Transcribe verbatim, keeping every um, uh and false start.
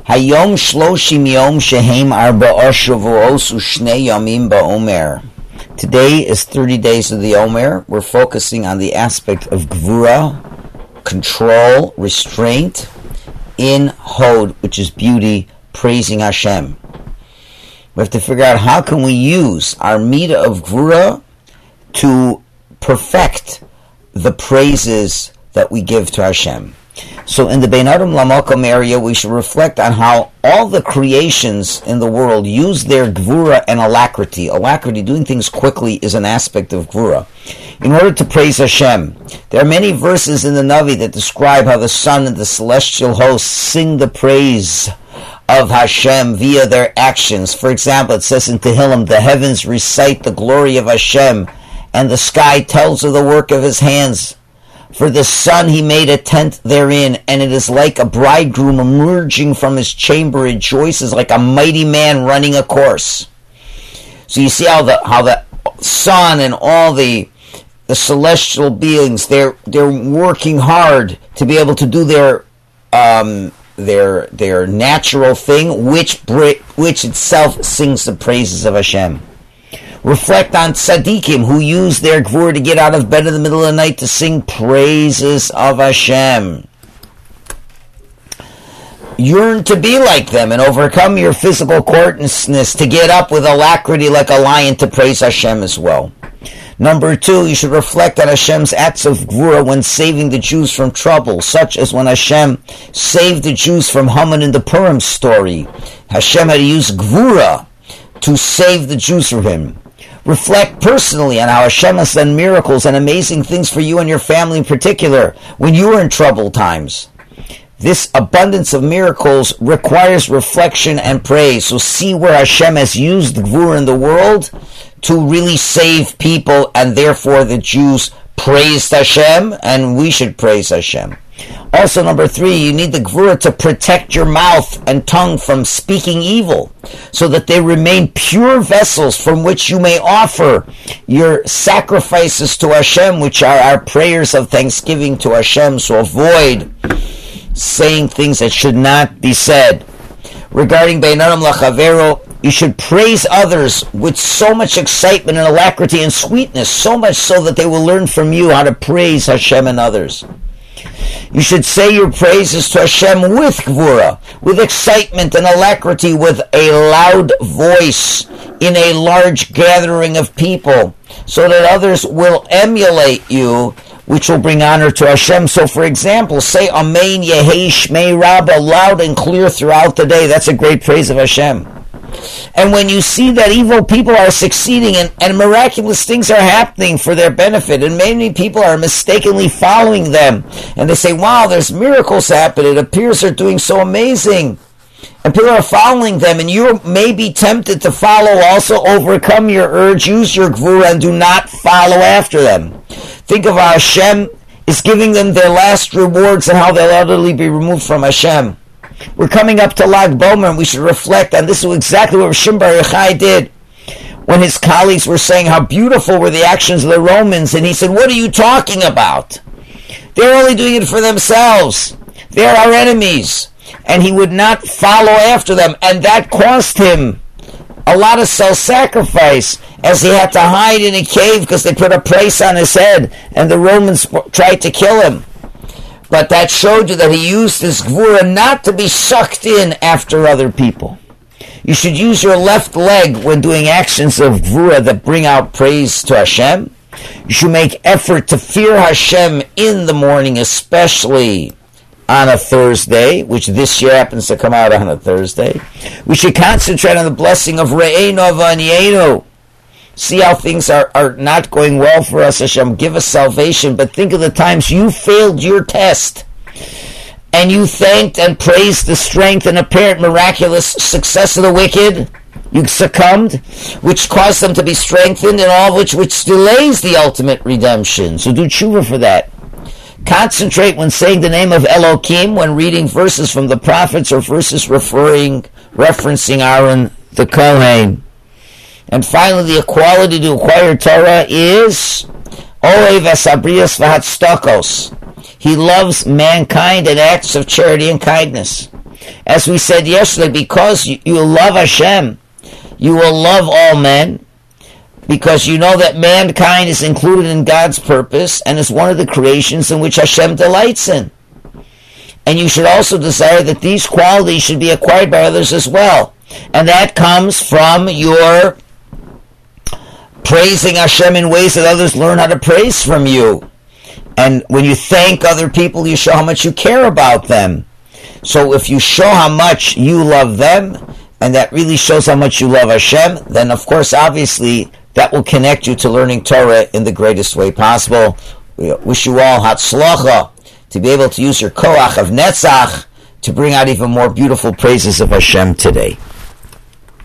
Hayom shloshim yom shehem arba'ah shavuos u'shnei yamim ba'omer. Today is thirty days of the Omer. We're focusing on the aspect of Gvura, control, restraint, in Hod, which is beauty, praising Hashem. We have to figure out how can we use our Midah of Gvura to perfect the praises that we give to Hashem. So in the Bein Adam Lamakom area, we should reflect on how all the creations in the world use their Gvura and alacrity. Alacrity, doing things quickly, is an aspect of Gvura. In order to praise Hashem, there are many verses in the Navi that describe how the sun and the celestial hosts sing the praise of Hashem via their actions. For example, it says in Tehillim, the heavens recite the glory of Hashem, and the sky tells of the work of His hands. For the sun he made a tent therein, and it is like a bridegroom emerging from his chamber, rejoices like a mighty man running a course. So you see how the how the sun and all the the celestial beings, they're they're working hard to be able to do their um their their natural thing, which which itself sings the praises of Hashem. Reflect on tzaddikim who use their gvur to get out of bed in the middle of the night to sing praises of Hashem. Yearn to be like them and overcome your physical coarseness to get up with alacrity like a lion to praise Hashem as well. Number two, you should reflect on Hashem's acts of gvura when saving the Jews from trouble, such as when Hashem saved the Jews from Haman in the Purim story. Hashem had to use gvura to save the Jews from him. Reflect personally on how Hashem has done miracles and amazing things for you and your family in particular when you were in troubled times. This abundance of miracles requires reflection and praise. So see where Hashem has used the Gvur in the world to really save people, and therefore the Jews praised Hashem, and we should praise Hashem. Also, number three, you need the Gvura to protect your mouth and tongue from speaking evil, so that they remain pure vessels from which you may offer your sacrifices to Hashem, which are our prayers of thanksgiving to Hashem. So avoid saying things that should not be said. Regarding Bein Adam Lachavero, you should praise others with so much excitement and alacrity and sweetness, so much so that they will learn from you how to praise Hashem and others. You should say your praises to Hashem with gvura, with excitement and alacrity, with a loud voice in a large gathering of people, so that others will emulate you, which will bring honor to Hashem. So, for example, say Amen Yehei Shmei Rabbah loud and clear throughout the day. That's a great praise of Hashem. And when you see that evil people are succeeding and, and miraculous things are happening for their benefit, and many people are mistakenly following them, and they say, wow, there's miracles happening, it appears they're doing so amazing, and people are following them, and you may be tempted to follow also, overcome your urge, use your gvura, and do not follow after them. Think of how Hashem is giving them their last rewards and how they'll utterly be removed from Hashem. We're coming up to Lag Bomer, and we should reflect on this. Is exactly what Shimon Bar Yochai did when his colleagues were saying how beautiful were the actions of the Romans, and he said, what are you talking about? They're only doing it for themselves. They're our enemies. And he would not follow after them, and that cost him a lot of self-sacrifice, as he had to hide in a cave because they put a price on his head, and the Romans tried to kill him. But that showed you that he used his gvura not to be sucked in after other people. You should use your left leg when doing actions of gvura that bring out praise to Hashem. You should make effort to fear Hashem in the morning, especially on a Thursday, which this year happens to come out on a Thursday. We should concentrate on the blessing of Re'einu V'Anienu. See how things are, are not going well for us, Hashem. Give us salvation, but think of the times you failed your test, and you thanked and praised the strength and apparent miraculous success of the wicked. You succumbed, which caused them to be strengthened, and all of which which delays the ultimate redemption. So do tshuva for that. Concentrate when saying the name of Elokim, when reading verses from the prophets or verses referring, referencing Aaron the Kohen. And finally, the equality to acquire Torah is Ohev Asabrias V'Hatzdakos. He loves mankind and acts of charity and kindness. As we said yesterday, because you, you love Hashem, you will love all men, because you know that mankind is included in God's purpose and is one of the creations in which Hashem delights in. And you should also desire that these qualities should be acquired by others as well. And that comes from your praising Hashem in ways that others learn how to praise from you. And when you thank other people, you show how much you care about them. So if you show how much you love them, and that really shows how much you love Hashem, then of course, obviously, that will connect you to learning Torah in the greatest way possible. We wish you all Hatzlacha to be able to use your koach of Netzach to bring out even more beautiful praises of Hashem today.